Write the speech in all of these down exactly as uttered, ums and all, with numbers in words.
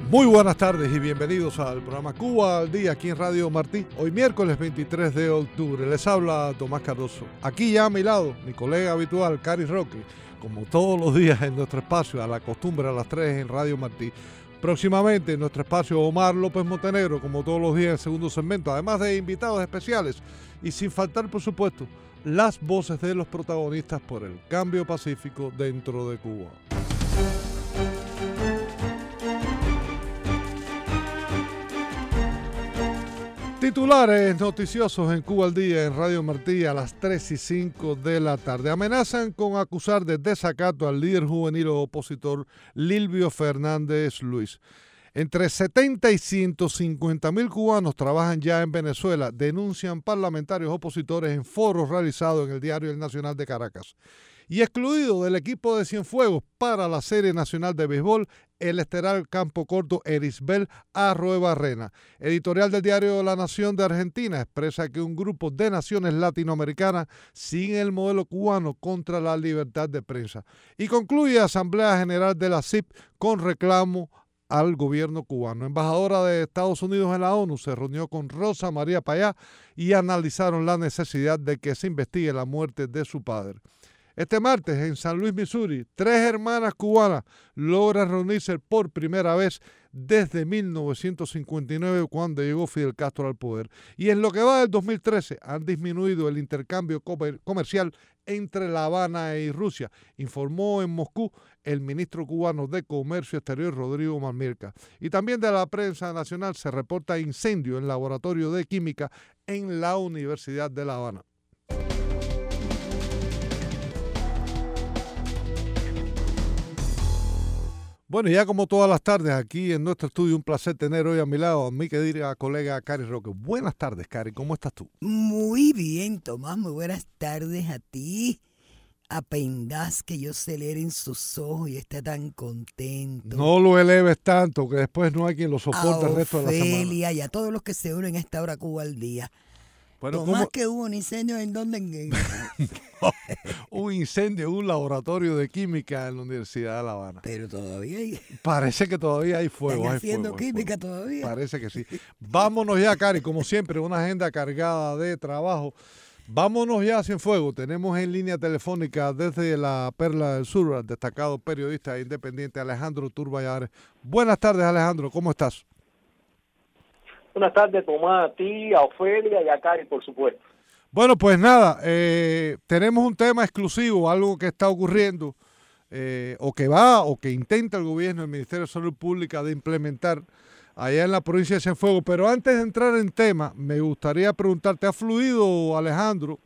Muy buenas tardes y bienvenidos al programa Cuba al Día aquí en Radio Martí. Hoy miércoles veintitrés de octubre les habla Tomás Cardoso. Aquí ya a mi lado mi colega habitual Cari Roque, como todos los días en nuestro espacio, a la costumbre a las tres en Radio Martí. Próximamente en nuestro espacio Omar López Montenegro, como todos los días en el segundo segmento, además de invitados especiales y sin faltar por supuesto las voces de los protagonistas por el cambio pacífico dentro de Cuba. Titulares noticiosos en Cuba al Día en Radio Martí a las tres y cinco de la tarde. Amenazan con acusar de desacato al líder juvenil opositor Lilvio Fernández Luis. Entre setenta y ciento cincuenta mil cubanos trabajan ya en Venezuela, denuncian parlamentarios opositores en foros realizados en el diario El Nacional de Caracas. Y excluido del equipo de Cienfuegos para la Serie Nacional de Béisbol, el estelar campo corto Erisbel Arruebarrena. Editorial del diario La Nación de Argentina expresa que un grupo de naciones latinoamericanas sigue el modelo cubano contra la libertad de prensa. Y concluye Asamblea General de la C I P con reclamo al gobierno cubano. Embajadora de Estados Unidos en la ONU se reunió con Rosa María Payá y analizaron la necesidad de que se investigue la muerte de su padre. Este martes en San Luis, Missouri, tres hermanas cubanas logran reunirse por primera vez desde mil novecientos cincuenta y nueve, cuando llegó Fidel Castro al poder. Y en lo que va del dos mil trece han disminuido el intercambio comer- comercial entre La Habana y Rusia, informó en Moscú el ministro cubano de Comercio Exterior, Rodrigo Mamirka. Y también de la prensa nacional se reporta incendio en laboratorio de química en la Universidad de La Habana. Bueno, ya como todas las tardes aquí en nuestro estudio, un placer tener hoy a mi lado a mi querida colega Cari Roque. Buenas tardes, Cari, ¿cómo estás tú? Muy bien, Tomás, muy buenas tardes a ti. Apendás que yo celere en sus ojos y esté tan contento. No lo eleves tanto, que después no hay quien lo soporte a el resto de la semana. Ofelia y a todos los que se unen a esta hora Cuba al Día. Bueno, Tomás, ¿cómo? que hubo un incendio en donde... En... Un incendio en un laboratorio de química en la Universidad de La Habana. Pero todavía hay... Parece que todavía hay fuego. Están hay haciendo fuego, hay química fuego. todavía. Parece que sí. Vámonos ya, Cari, como siempre, una agenda cargada de trabajo. Vámonos ya a Cienfuegos. Tenemos en línea telefónica desde la Perla del Sur al destacado periodista independiente Alejandro Turbayares. Buenas tardes, Alejandro, ¿cómo estás? Buenas tardes, Tomás, a ti, a Ofelia y a Cari, por supuesto. Bueno, pues nada, eh, tenemos un tema exclusivo, algo que está ocurriendo, eh, o que va, o que intenta el gobierno, el Ministerio de Salud Pública, de implementar allá en la provincia de Cienfuegos. Pero antes de entrar en tema, me gustaría preguntarte, ¿ha fluido, Alejandro,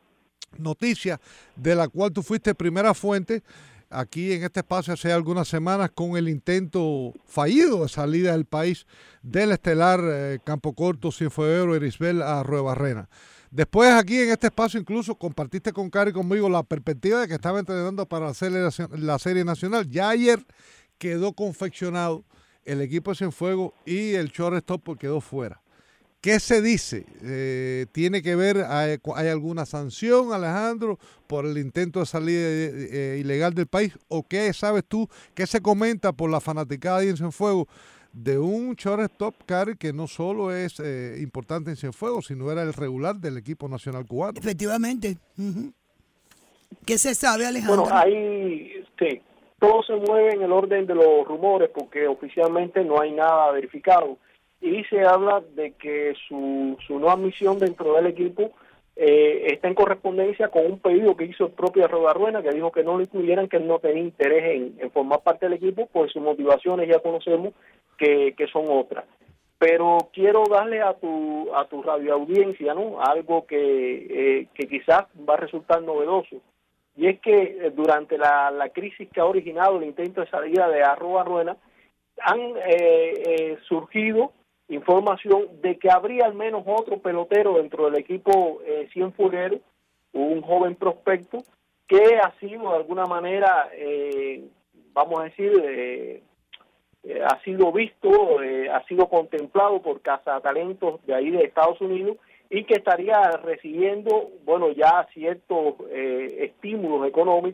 noticia de la cual tú fuiste primera fuente aquí en este espacio hace algunas semanas con el intento fallido de salida del país del estelar eh, campo corto cienfueguero Erisbel Arruebarrena? Después aquí en este espacio incluso compartiste con Cari conmigo la perspectiva de que estaba entrenando para hacer la serie nacional. Ya ayer quedó confeccionado el equipo de Cienfuegos y el shortstop quedó fuera. ¿Qué se dice? Eh, ¿Tiene que ver, hay, hay alguna sanción, Alejandro, por el intento de salida eh, ilegal del país? ¿O qué sabes tú, qué se comenta por la fanaticada ahí en Cienfuegos de un shortstop, Cari, que no solo es eh, importante en Cienfuegos, sino era el regular del equipo nacional cubano? Efectivamente. Uh-huh. ¿Qué se sabe, Alejandro? Bueno, ahí sí, todo se mueve en el orden de los rumores porque oficialmente no hay nada verificado. Y se habla de que su, su no admisión dentro del equipo eh, está en correspondencia con un pedido que hizo el propio Arruebarrena, que dijo que no lo incluyeran, que él no tenía interés en, en formar parte del equipo, pues sus motivaciones ya conocemos que, que son otras. Pero quiero darle a tu a tu radioaudiencia, ¿no?, algo que, eh, que quizás va a resultar novedoso. Y es que eh, durante la, la crisis que ha originado el intento de salida de Arruebarrena, han eh, eh, surgido información de que habría al menos otro pelotero dentro del equipo eh, cienfueguero, un joven prospecto, que ha sido de alguna manera, eh, vamos a decir, eh, eh, ha sido visto, eh, ha sido contemplado por cazatalentos de ahí de Estados Unidos y que estaría recibiendo, bueno, ya ciertos eh, estímulos económicos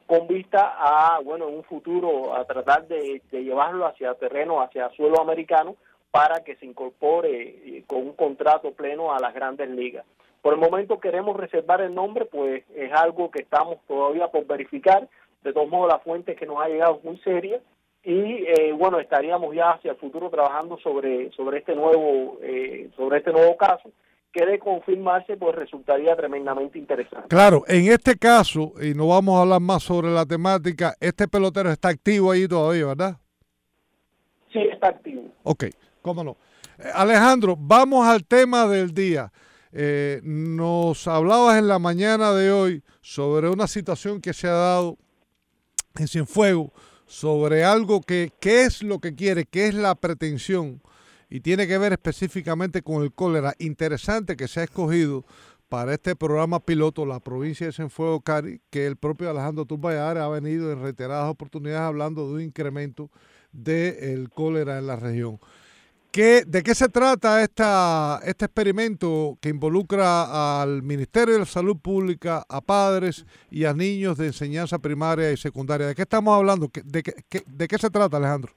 con vista a, bueno, en un futuro a tratar de, de llevarlo hacia terreno, hacia suelo americano, para que se incorpore eh, con un contrato pleno a las grandes ligas. Por el momento queremos reservar el nombre, pues es algo que estamos todavía por verificar. De todos modos, la fuente que nos ha llegado es muy seria y eh, bueno, estaríamos ya hacia el futuro trabajando sobre sobre este nuevo eh, sobre este nuevo caso, que de confirmarse pues resultaría tremendamente interesante. Claro, en este caso, y no vamos a hablar más sobre la temática, este pelotero está activo ahí todavía, ¿verdad? Sí, está activo. Ok, cómo no. Eh, Alejandro, vamos al tema del día. Eh, nos hablabas en la mañana de hoy sobre una situación que se ha dado en Cienfuegos, sobre algo que, qué es lo que quiere, qué es la pretensión, y tiene que ver específicamente con el cólera. Interesante que se ha escogido para este programa piloto la provincia de Cienfuegos, Cari, que el propio Alejandro Turbayar ha venido en reiteradas oportunidades hablando de un incremento del cólera en la región. ¿Qué, ¿De qué se trata esta, este experimento que involucra al Ministerio de Salud Pública, a padres y a niños de enseñanza primaria y secundaria? ¿De qué estamos hablando? ¿De qué, qué, de qué se trata, Alejandro?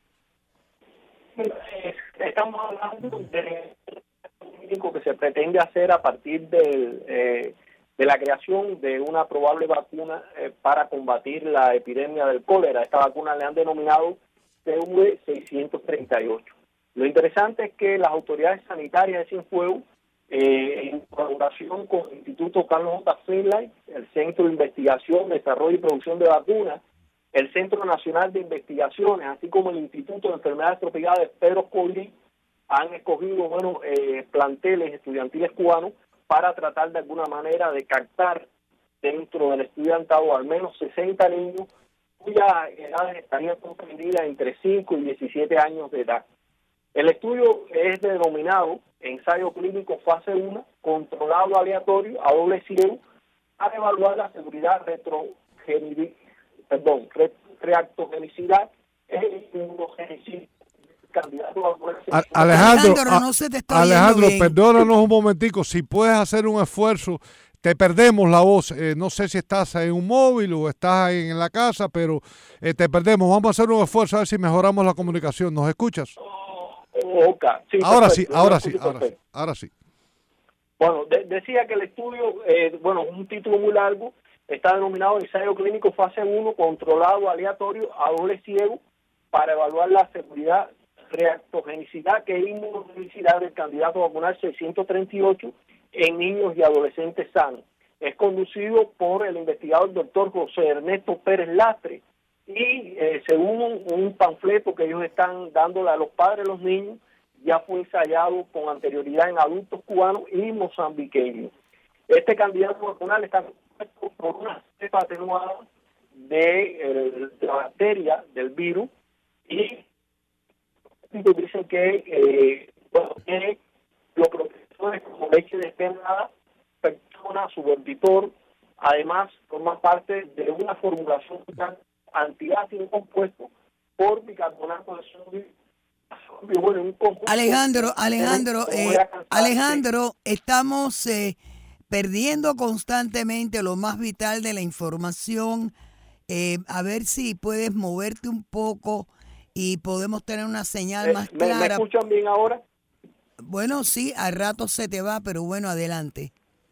Estamos hablando de lo que se pretende hacer a partir de, eh, de la creación de una probable vacuna eh, para combatir la epidemia del cólera. Esta vacuna le han denominado C V seiscientos treinta y ocho. Lo interesante es que las autoridades sanitarias de Cienfuegos, eh, en colaboración con el Instituto Carlos J. Finlay, el Centro de Investigación, Desarrollo y Producción de Vacunas, el Centro Nacional de Investigaciones, así como el Instituto de Enfermedades Tropicales Pedro Colli, han escogido bueno, eh, planteles estudiantiles cubanos para tratar de alguna manera de captar dentro del estudiantado al menos sesenta niños cuyas edades estarían comprendidas entre cinco y diecisiete años de edad. El estudio es denominado ensayo clínico fase uno, controlado aleatorio a doble ciego, para evaluar la seguridad retrogenicidad, perdón, re, reactogenicidad e inmunogenicidad. A, Alejandro, Alejandro, no se te está Alejandro, bien. perdónanos un momentico, si puedes hacer un esfuerzo, te perdemos la voz, eh, no sé si estás en un móvil o estás en la casa, pero eh, te perdemos, vamos a hacer un esfuerzo a ver si mejoramos la comunicación, ¿nos escuchas? Okay. Sí, ahora perfecto. sí, ahora sí, ahora sí, ahora sí. Bueno, de, decía que el estudio, eh, bueno, un título muy largo, está denominado ensayo clínico fase uno, controlado aleatorio a doble ciego, para evaluar la seguridad, reactogenicidad e inmunogenicidad del candidato vacunal seiscientos treinta y ocho en niños y adolescentes sanos. Es conducido por el investigador doctor José Ernesto Pérez Lastre, y eh, según un, un panfleto que ellos están dándole a los padres de los niños, ya fue ensayado con anterioridad en adultos cubanos y mozambiqueños. Este candidato vacunal está compuesto por una cepa atenuada de, eh, de la bacteria del virus, y dicen que eh, bueno, tiene los protectores como leche destemplada, persona, suborbitor, además forma parte de una formulación antiácido compuesto por bicarbonato de sodio. Bueno, un Alejandro, Alejandro, eh, Alejandro, estamos eh, perdiendo constantemente lo más vital de la información. Eh, a ver si puedes moverte un poco y podemos tener una señal eh, más ¿me, clara. ¿Me escuchan bien ahora? Bueno, sí, al rato se te va, pero bueno, adelante.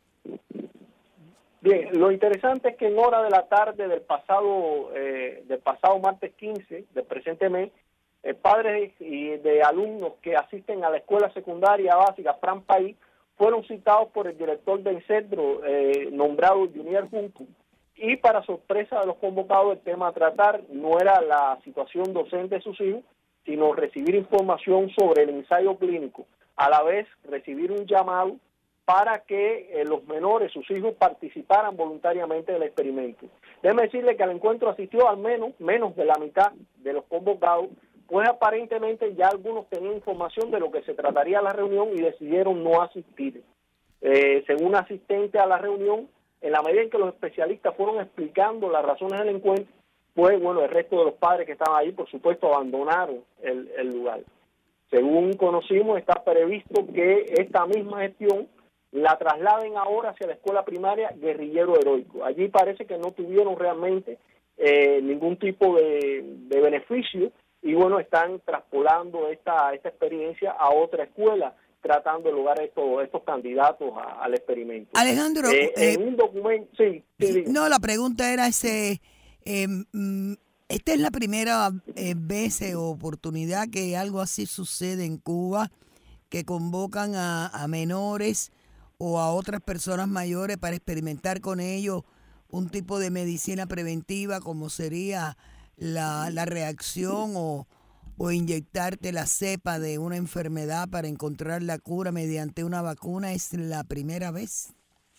Bien, lo interesante es que en hora de la tarde del pasado eh, del pasado martes quince del presente mes, eh, padres y de alumnos que asisten a la escuela secundaria básica Fran País fueron citados por el director del centro eh, nombrado Junior Junco, y para sorpresa de los convocados, el tema a tratar no era la situación docente de sus hijos, sino recibir información sobre el ensayo clínico, a la vez recibir un llamado para que eh, los menores, sus hijos, participaran voluntariamente del experimento. Déjeme decirle que al encuentro asistió al menos, menos de la mitad de los convocados, pues aparentemente ya algunos tenían información de lo que se trataría la reunión y decidieron no asistir. Eh, según asistente a la reunión, en la medida en que los especialistas fueron explicando las razones del encuentro, pues bueno, el resto de los padres que estaban ahí, por supuesto, abandonaron el, el lugar. Según conocimos, está previsto que esta misma gestión la trasladen ahora hacia la escuela primaria Guerrillero Heroico. Allí parece que no tuvieron realmente eh, ningún tipo de, de beneficio y bueno, están traspolando esta, esta experiencia a otra escuela, tratando de lograr estos, estos candidatos a, al experimento. Alejandro, eh, eh, en un documento, sí, sí, sí no, la pregunta era ese, eh, mm, esta es la primera eh, vez o oportunidad que algo así sucede en Cuba, que convocan a, a menores o a otras personas mayores para experimentar con ellos un tipo de medicina preventiva como sería la, la reacción o, o inyectarte la cepa de una enfermedad para encontrar la cura mediante una vacuna. ¿Es la primera vez?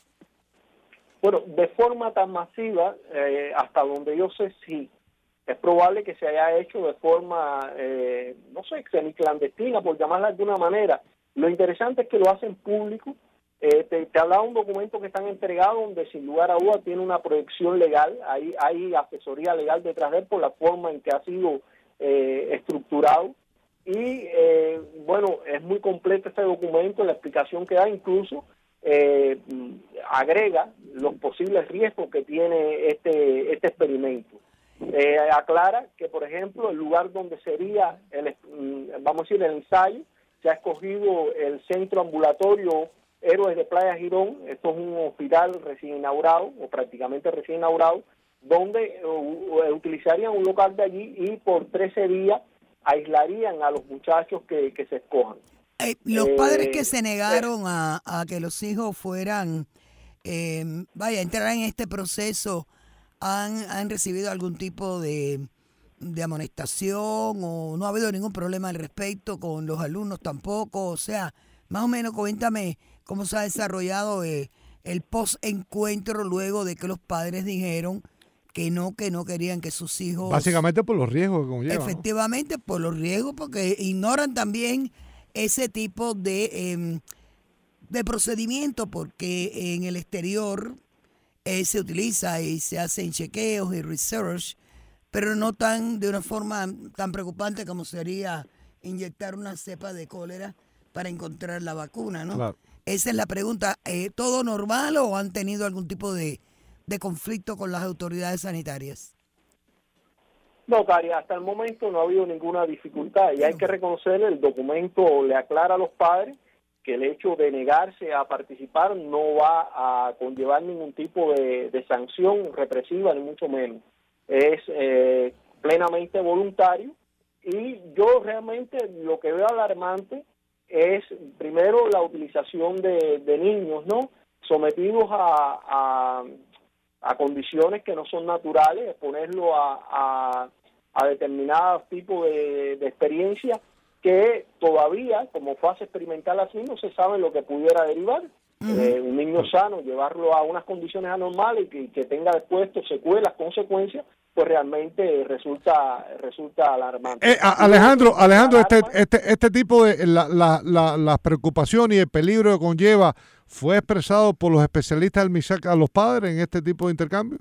Bueno, de forma tan masiva, eh, hasta donde yo sé, sí. Es probable que se haya hecho de forma, eh, no sé, semiclandestina, por llamarla de alguna manera. Lo interesante es que lo hacen público. Eh, te, te hablaba un documento que están entregados donde sin lugar a duda tiene una proyección legal, hay, hay asesoría legal detrás de él por la forma en que ha sido eh, estructurado y eh, bueno, es muy completo este documento, la explicación que da incluso eh, agrega los posibles riesgos que tiene este, este experimento. Eh, aclara que por ejemplo el lugar donde sería, el, vamos a decir, el ensayo, se ha escogido el centro ambulatorio Héroes de Playa Girón. Esto es un hospital recién inaugurado, o prácticamente recién inaugurado, donde uh, utilizarían un local de allí y por trece días aislarían a los muchachos que, que se escojan. Eh, los eh, padres que se negaron eh, a, a que los hijos fueran, eh, vaya, entraran en este proceso, ¿han, han recibido algún tipo de, de amonestación o no ha habido ningún problema al respecto con los alumnos tampoco? O sea, más o menos cuéntame cómo se ha desarrollado eh, el post-encuentro luego de que los padres dijeron que no, que no querían que sus hijos... Básicamente por los riesgos que conlleva. Efectivamente, ¿no? Por los riesgos, porque ignoran también ese tipo de, eh, de procedimiento, porque en el exterior eh, se utiliza y se hacen chequeos y research, pero no tan de una forma tan preocupante como sería inyectar una cepa de cólera para encontrar la vacuna, ¿no? Claro. Esa es la pregunta. Eh, ¿Todo normal o han tenido algún tipo de, de conflicto con las autoridades sanitarias? No, Cari, hasta el momento no ha habido ninguna dificultad y hay que reconocer, el documento le aclara a los padres que el hecho de negarse a participar no va a conllevar ningún tipo de, de sanción represiva, ni mucho menos. Es eh, plenamente voluntario y yo realmente lo que veo alarmante es primero la utilización de, de niños, ¿no? Sometidos a, a, a condiciones que no son naturales, exponerlo a, a, a determinados tipos de, de experiencias que todavía, como fase experimental así, no se sabe lo que pudiera derivar. Uh-huh. Eh, un niño sano, llevarlo a unas condiciones anormales y que, que tenga después secuelas, consecuencias, pues realmente resulta resulta alarmante. Eh, a, Alejandro, Alejandro, este este este tipo de la, la, la, las preocupaciones y el peligro que conlleva fue expresado por los especialistas del MISAC a los padres en este tipo de intercambio.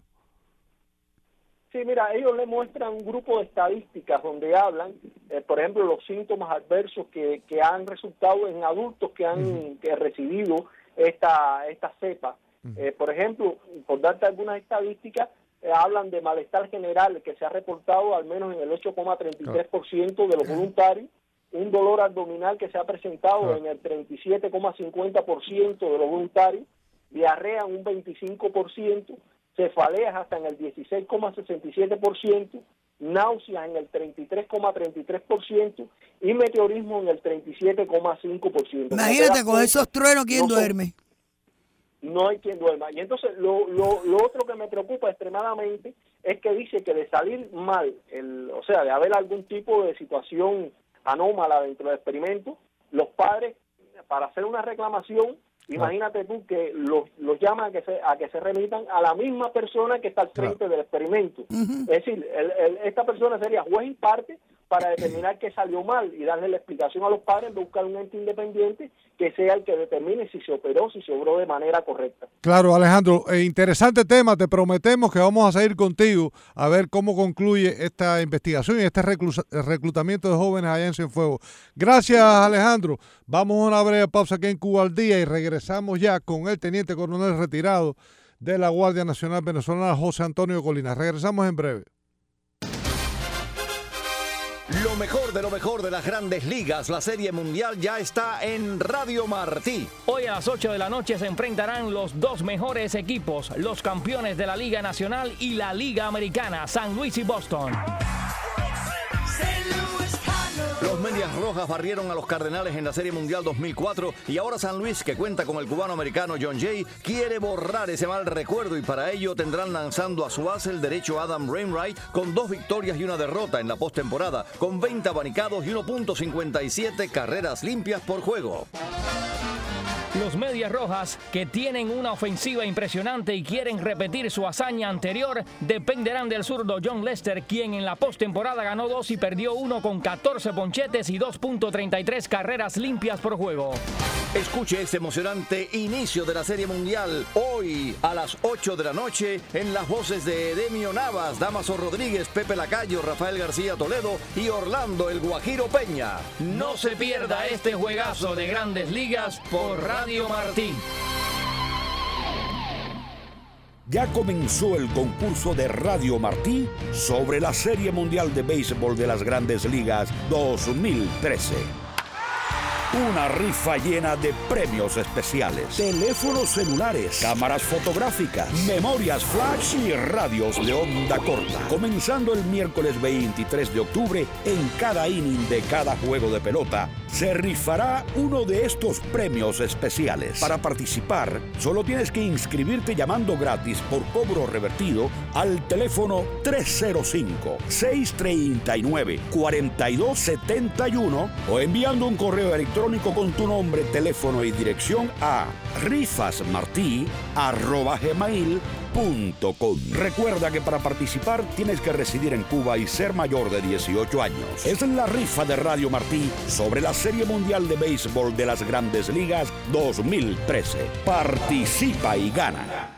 Sí, mira, ellos le muestran un grupo de estadísticas donde hablan, eh, por ejemplo, los síntomas adversos que, que han resultado en adultos que han uh-huh. que recibido esta esta cepa. Uh-huh. Eh, por ejemplo, por darte algunas estadísticas, eh, hablan de malestar general que se ha reportado al menos en el ocho coma treinta y tres por ciento de los voluntarios, un dolor abdominal que se ha presentado uh-huh. en el treinta y siete coma cincuenta por ciento de los voluntarios, diarrea en un veinticinco por ciento, cefaleas hasta en el dieciséis coma sesenta y siete por ciento, náuseas en el treinta y tres coma treinta y tres por ciento y meteorismo en el treinta y siete coma cinco por ciento. Imagínate con esos truenos, ¿quién no duerme? Son, no hay quien duerma. Y entonces lo, lo, lo otro que me preocupa extremadamente es que dice que de salir mal, el, o sea, de haber algún tipo de situación anómala dentro del experimento, los padres, para hacer una reclamación, imagínate tú que los, los llaman a que, se, a que se remitan a la misma persona que está al frente claro. del experimento. Uh-huh. Es decir, el, el, esta persona sería juez y parte para determinar qué salió mal y darle la explicación a los padres de buscar un ente independiente que sea el que determine si se operó, si se obró de manera correcta. Claro, Alejandro, eh, interesante tema, te prometemos que vamos a seguir contigo a ver cómo concluye esta investigación y este reclu- reclutamiento de jóvenes allá en Cienfuegos. Gracias, Alejandro. Vamos a una breve pausa aquí en Cuba al Día y regresamos ya con el teniente coronel retirado de la Guardia Nacional Venezolana, José Antonio Colina. Regresamos en breve. Lo mejor de lo mejor de las Grandes Ligas, la Serie Mundial ya está en Radio Martí. Hoy a las ocho de la noche se enfrentarán los dos mejores equipos, los campeones de la Liga Nacional y la Liga Americana, San Luis y Boston. Los Medias Rojas barrieron a los Cardenales en la Serie Mundial dos mil cuatro y ahora San Luis, que cuenta con el cubano-americano John Jay, quiere borrar ese mal recuerdo y para ello tendrán lanzando a su base el derecho Adam Wainwright con dos victorias y una derrota en la postemporada, con veinte abanicados y uno punto cincuenta y siete carreras limpias por juego. Los Medias Rojas, que tienen una ofensiva impresionante y quieren repetir su hazaña anterior, dependerán del zurdo John Lester, quien en la postemporada ganó dos y perdió uno con catorce ponchetes y dos punto treinta y tres carreras limpias por juego. Escuche este emocionante inicio de la Serie Mundial hoy a las ocho de la noche en las voces de Edemio Navas, Damaso Rodríguez, Pepe Lacayo, Rafael García Toledo y Orlando El Guajiro Peña. No se pierda este juegazo de Grandes Ligas por Radio Martí. Ya comenzó el concurso de Radio Martí sobre la Serie Mundial de Béisbol de las Grandes Ligas dos mil trece. Una rifa llena de premios especiales, teléfonos celulares, cámaras fotográficas, memorias flash y radios de onda corta. Comenzando el miércoles veintitrés de octubre, en cada inning de cada juego de pelota, se rifará uno de estos premios especiales. Para participar, solo tienes que inscribirte llamando gratis por cobro revertido al teléfono tres cero cinco, seis tres nueve, cuatro dos siete uno o enviando un correo electrónico con tu nombre, teléfono y dirección a rifasmartí arroba gmail punto com. Recuerda que para participar tienes que residir en Cuba y ser mayor de dieciocho años. Es la rifa de Radio Martí sobre la Serie Mundial de Béisbol de las Grandes Ligas dos mil trece. Participa y gana.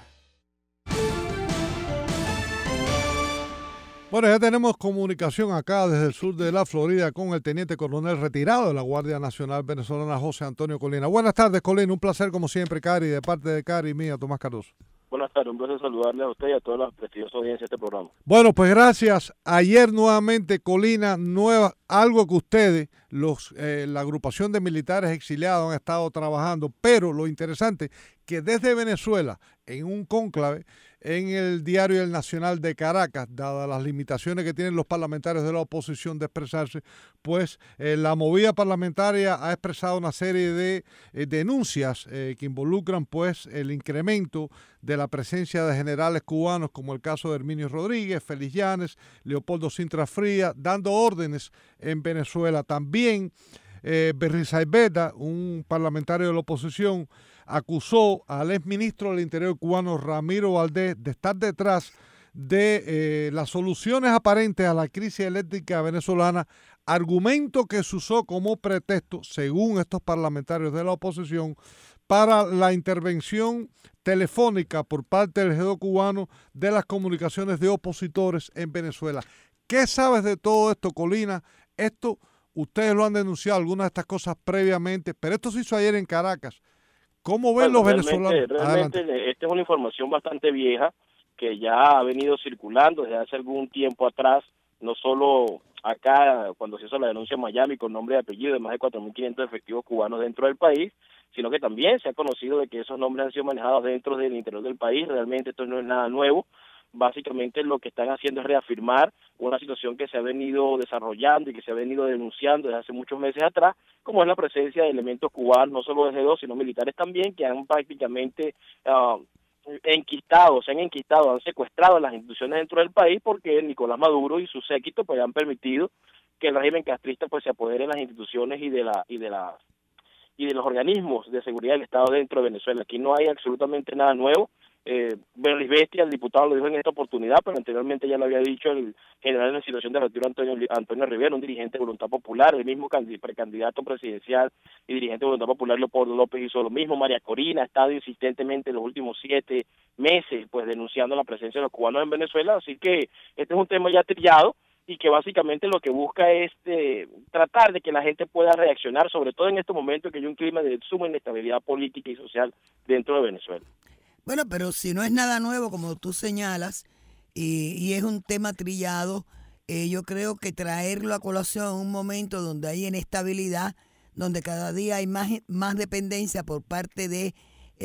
Bueno, ya tenemos comunicación acá desde el sur de la Florida con el teniente coronel retirado de la Guardia Nacional Venezolana, José Antonio Colina. Buenas tardes, Colina. Un placer como siempre, Cari, de parte de Cari y mía, Tomás Cardoso. Buenas tardes, un placer saludarle a usted y a toda la prestigiosa audiencia de este programa. Bueno, pues gracias. Ayer nuevamente, Colina, nueva, algo que ustedes, los, eh, la agrupación de militares exiliados han estado trabajando, pero lo interesante que desde Venezuela, en un cónclave, en el diario El Nacional de Caracas, dadas las limitaciones que tienen los parlamentarios de la oposición de expresarse, pues eh, la movida parlamentaria ha expresado una serie de eh, denuncias eh, que involucran pues el incremento de la presencia de generales cubanos, como el caso de Herminio Rodríguez, Félix Llanes, Leopoldo Sintra Frías, dando órdenes en Venezuela. También eh, Berrizay Beta, un parlamentario de la oposición, acusó al exministro del Interior cubano Ramiro Valdés de estar detrás de eh, las soluciones aparentes a la crisis eléctrica venezolana, argumento que se usó como pretexto, según estos parlamentarios de la oposición, para la intervención telefónica por parte del G dos cubano de las comunicaciones de opositores en Venezuela. ¿Qué sabes de todo esto, Colina? Esto, ustedes lo han denunciado, algunas de estas cosas previamente, pero esto se hizo ayer en Caracas. ¿Cómo ven bueno, los realmente, venezolanos? Realmente Adelante. Esta es una información bastante vieja que ya ha venido circulando desde hace algún tiempo atrás, no solo acá cuando se hizo la denuncia en Miami con nombre y apellido de más de cuatro mil quinientos efectivos cubanos dentro del país, sino que también se ha conocido de que esos nombres han sido manejados dentro del interior del país. Realmente esto no es nada nuevo. Básicamente lo que están haciendo es reafirmar una situación que se ha venido desarrollando y que se ha venido denunciando desde hace muchos meses atrás, como es la presencia de elementos cubanos, no solo de G dos, sino militares también, que han prácticamente uh, enquistado, se han enquistado, han secuestrado las instituciones dentro del país, porque Nicolás Maduro y su séquito pues han permitido que el régimen castrista pues se apodere de las instituciones y de la y de las y de los organismos de seguridad del Estado dentro de Venezuela. Aquí no hay absolutamente nada nuevo. Eh, Belis Bestia, el diputado, lo dijo en esta oportunidad, pero anteriormente ya lo había dicho el general en la situación de retiro Antonio, Antonio Rivera, un dirigente de Voluntad Popular, el mismo precandidato presidencial y dirigente de Voluntad Popular, Leopoldo López, hizo lo mismo. María Corina ha estado insistentemente en los últimos siete meses pues denunciando la presencia de los cubanos en Venezuela, así que este es un tema ya trillado y que básicamente lo que busca es eh, tratar de que la gente pueda reaccionar, sobre todo en estos momentos que hay un clima de suma inestabilidad política y social dentro de Venezuela. Bueno, pero si no es nada nuevo, como tú señalas, y, y es un tema trillado, eh, yo creo que traerlo a colación en un momento donde hay inestabilidad, donde cada día hay más, más dependencia por parte de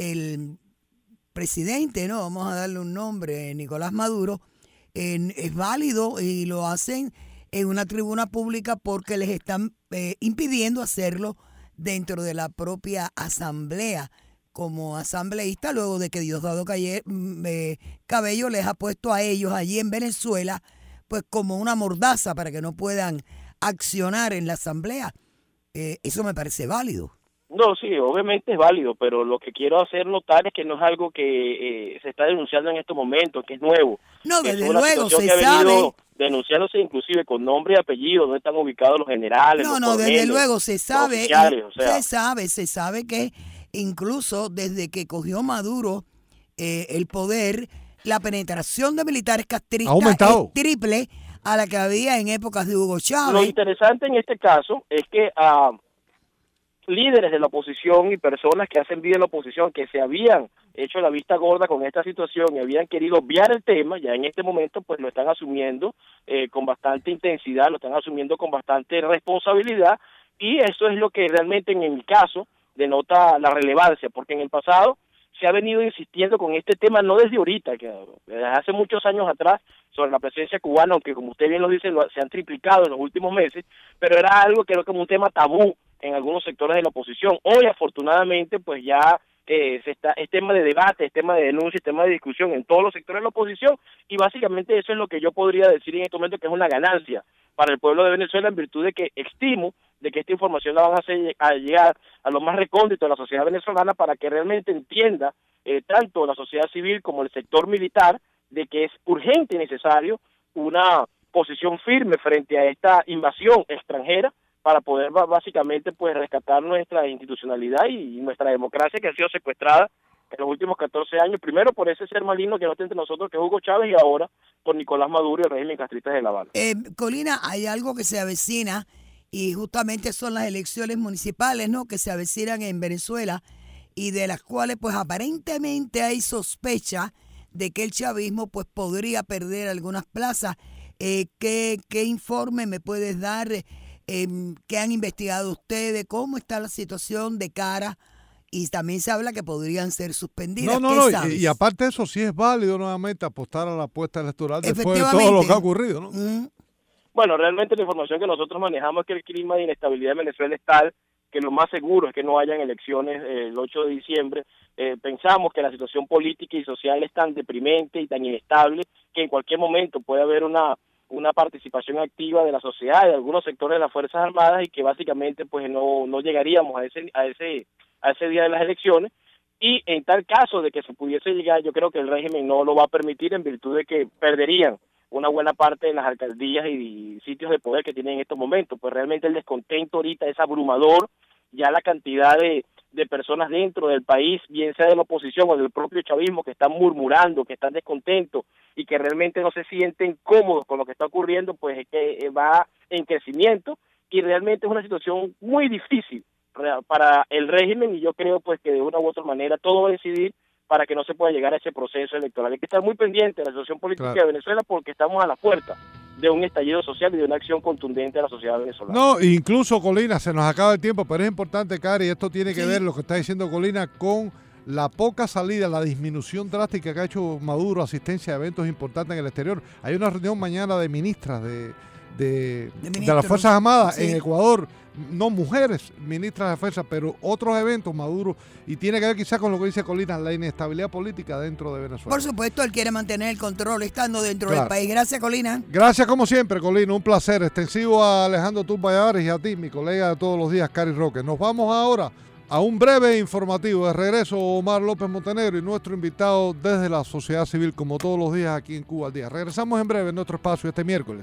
el presidente, ¿no? Vamos a darle un nombre, Nicolás Maduro, eh, es válido y lo hacen en una tribuna pública porque les están eh, impidiendo hacerlo dentro de la propia asamblea, como asambleísta, luego de que Diosdado Calle, eh, Cabello les ha puesto a ellos allí en Venezuela, pues como una mordaza para que no puedan accionar en la asamblea. Eh, eso me parece válido. No, sí, obviamente es válido, pero lo que quiero hacer notar es que no es algo que eh, se está denunciando en estos momentos, que es nuevo. No, que desde es una luego situación se que ha venido sabe. denunciándose inclusive con nombre y apellido, donde están ubicados los generales. No, los no, desde coroneles, luego se sabe, los oficiales, o sea. se sabe, se sabe que incluso desde que cogió Maduro eh, el poder, la penetración de militares castristas es triple a la que había en épocas de Hugo Chávez. Lo interesante en este caso es que a uh, líderes de la oposición y personas que hacen vida en la oposición, que se habían hecho la vista gorda con esta situación y habían querido obviar el tema, ya en este momento pues lo están asumiendo eh, con bastante intensidad, lo están asumiendo con bastante responsabilidad, y eso es lo que realmente en mi caso denota la relevancia, porque en el pasado se ha venido insistiendo con este tema, no desde ahorita, que desde hace muchos años atrás, sobre la presencia cubana, aunque como usted bien lo dice, lo, se han triplicado en los últimos meses, pero era algo que era como un tema tabú en algunos sectores de la oposición. Hoy, afortunadamente, pues ya eh, se está, es tema de debate, es tema de denuncia, es tema de discusión en todos los sectores de la oposición, y básicamente eso es lo que yo podría decir en este momento que es una ganancia para el pueblo de Venezuela, en virtud de que estimo de que esta información la van a hacer a llegar a lo más recóndito de la sociedad venezolana para que realmente entienda eh, tanto la sociedad civil como el sector militar de que es urgente y necesario una posición firme frente a esta invasión extranjera para poder básicamente pues rescatar nuestra institucionalidad y nuestra democracia, que ha sido secuestrada en los últimos catorce años, primero por ese ser maligno que no está entre nosotros, que es Hugo Chávez, y ahora por Nicolás Maduro y el régimen castrista de La Habana. Eh, Colina, hay algo que se avecina, y justamente son las elecciones municipales, ¿no?, que se avecinan en Venezuela, y de las cuales pues aparentemente hay sospecha de que el chavismo pues podría perder algunas plazas. Eh, ¿qué, ¿Qué informe me puedes dar? Eh, ¿Qué han investigado ustedes? ¿Cómo está la situación de cara? Y también se habla que podrían ser suspendidas. No, no, no. Y, y aparte de eso, sí es válido nuevamente apostar a la apuesta electoral después de todo lo que ha ocurrido, ¿no? Mm. Bueno, realmente la información que nosotros manejamos es que el clima de inestabilidad en Venezuela es tal que lo más seguro es que no hayan elecciones eh, el ocho de diciembre. Eh, pensamos que la situación política y social es tan deprimente y tan inestable que en cualquier momento puede haber una una participación activa de la sociedad, de algunos sectores de las Fuerzas Armadas, y que básicamente pues no, no llegaríamos a ese a ese a ese día de las elecciones. Y en tal caso de que se pudiese llegar, yo creo que el régimen no lo va a permitir, en virtud de que perderían una buena parte de las alcaldías y sitios de poder que tienen en estos momentos. Pues realmente el descontento ahorita es abrumador, ya la cantidad de, de personas dentro del país, bien sea de la oposición o del propio chavismo, que están murmurando, que están descontentos y que realmente no se sienten cómodos con lo que está ocurriendo, pues es que va en crecimiento, y realmente es una situación muy difícil para el régimen, y yo creo pues que de una u otra manera todo va a decidir para que no se pueda llegar a ese proceso electoral. Hay que estar muy pendiente de la situación política claro. de Venezuela, porque estamos a la puerta de un estallido social y de una acción contundente de la sociedad venezolana. No, incluso, Colina, se nos acaba el tiempo, pero es importante, Cari, esto tiene que sí. ver, lo que está diciendo Colina, con la poca salida, la disminución drástica que ha hecho Maduro, asistencia a eventos importantes en el exterior. Hay una reunión mañana de ministras de, de, de, de las Fuerzas Armadas sí. en Ecuador, no mujeres ministras de defensa, pero otros eventos, Maduro, y tiene que ver quizás con lo que dice Colina, la inestabilidad política dentro de Venezuela. Por supuesto, él quiere mantener el control estando dentro claro. del país. Gracias, Colina. Gracias como siempre, Colina, un placer. Extensivo a Alejandro Turballavares y a ti, mi colega de todos los días, Cari Roque. Nos vamos ahora a un breve informativo. De regreso, Omar López Montenegro y nuestro invitado desde la sociedad civil, como todos los días aquí en Cuba al Día. Regresamos en breve en nuestro espacio este miércoles.